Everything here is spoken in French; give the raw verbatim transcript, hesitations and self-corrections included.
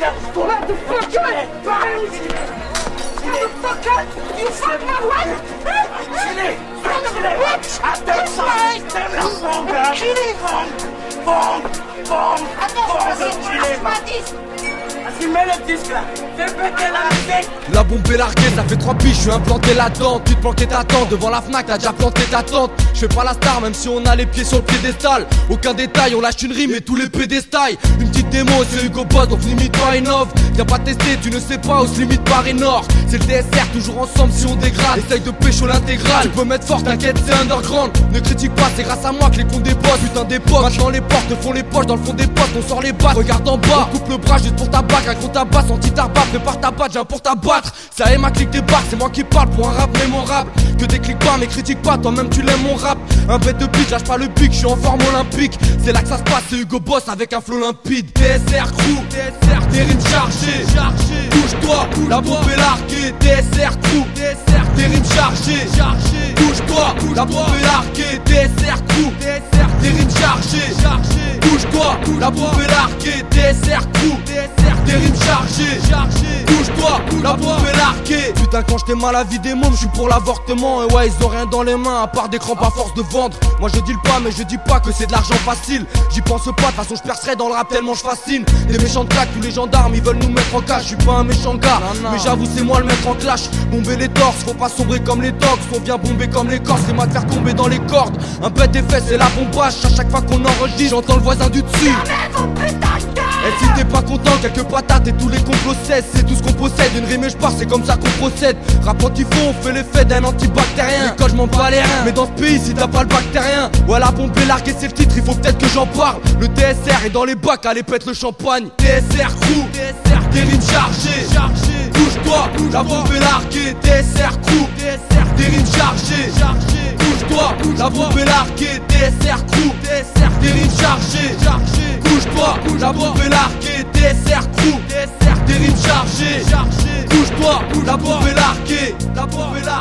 Motherfucker! Motherfucker! You fuck my wife! Chili! Bitch! T'aimes la fond, gars! Chili! Fond! Fond! Fond! Vas-y, mets le disque là! Fais péter la musique! La bombe est larguée, ça fait trois piges, je suis implanté là-dedans. Tu te planquais ta tente, devant la Fnac, t'as déjà planté ta tente. Je fais pas la star, même si on a les pieds sur le piédestal. Aucun détail, on lâche une rime et tous les pédestals. Une petite démo, c'est Hugo Boss, donc limite pas innove. Viens pas tester, tu ne sais pas où se limite Paris Nord. C'est le D S R, toujours ensemble si on dégrade. Essaye de pécho l'intégrale, tu peux mettre fort, t'inquiète, c'est underground. Ne critique pas, c'est grâce à moi que les cons débossent. Putain d'époque, maintenant les portes font les poches. Dans le fond des postes, on sort les basses. Regarde en bas, on coupe le bras juste pour ta bac. Un gros tabac, anti-tabac, prépare ta batte, j'ai un pour t'abattre. Ça est ma clique des barres, c'est moi qui parle pour un rap mémorable. Que déclique pas, mais critique pas, toi-même tu l'aimes mon rap. Un bête de bitch, lâche pas le pic, je suis en forme olympique. C'est là que ça se passe, c'est Hugo Boss avec un flow limpide. D S R crew, D S R, des rimes chargées, chargées. Touche-toi, la bombe est larguée. D S R crew, D S R, des rimes chargées, chargées. Touche-toi, la bombe est larguée. D S R crew, D S R, des rimes chargées, chargées. Touche-toi, la bombe est larguée. D S R crew, D S R, des rimes chargées, chargées. Touche-toi, la bombe est larguée. Putain, quand j'étais mal à vie des mômes, je suis pour l'avortement. Et ouais, ils ont rien dans les mains à part des crampes à force de vendre. Moi je dis le pas, mais je dis pas que c'est de l'argent facile. J'y pense pas, de toute façon je percerai dans le rap tellement je fascine. Des méchants de claques, tous les gendarmes ils veulent nous mettre en cache. Je suis pas un méchant gars, non, non. Mais j'avoue c'est moi le mettre en clash. Bomber les torses, faut pas sombrer comme les dogs. On vient bomber comme les corses, c'est moi de faire tomber dans les cordes. Un pet des fesses c'est la bombache. À chaque fois qu'on enregistre, j'entends le voisin du dessus. Et si t'es pas content, quelques patates et tous les complots cessent. C'est tout ce qu'on possède, une rime et je pars, c'est comme ça qu'on procède. Rap anti-faux, on fait l'effet d'un antibactérien. L'école je m'en bats les reins, mais dans ce pays si t'as pas le bactérien. Ouais la bombe est larguée c'est le titre, il faut peut-être que j'en parle. Le D S R est dans les bacs, allez pète le champagne. D S R crew, D S R, des rimes chargées, chargées. Touche-toi, la bombe est larguée. D S R crew, D S R, des rimes chargées, chargées. Touche-toi, la bombe est larguée. D S R crew, D S R, des rimes chargées, chargées. Touche-toi, la bombe est larguée. D S R crew, D S R, des rimes chargées, chargées. Touche-toi, la bombe est larguée. La bombe est larguée.